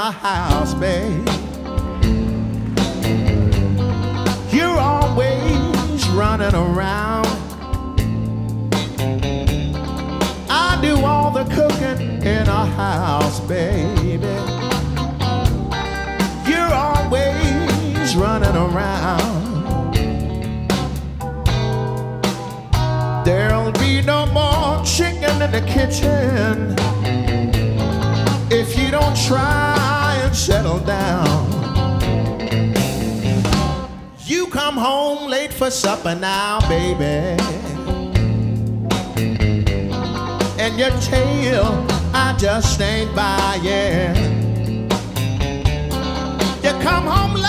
our house, babe. You're always running around. I do all the cooking in our house, baby. You're always running around. There'll be no more chicken in the kitchen if you don't try and settle down. You come home late for supper now, baby, and your tail I just ain't buying. You come home late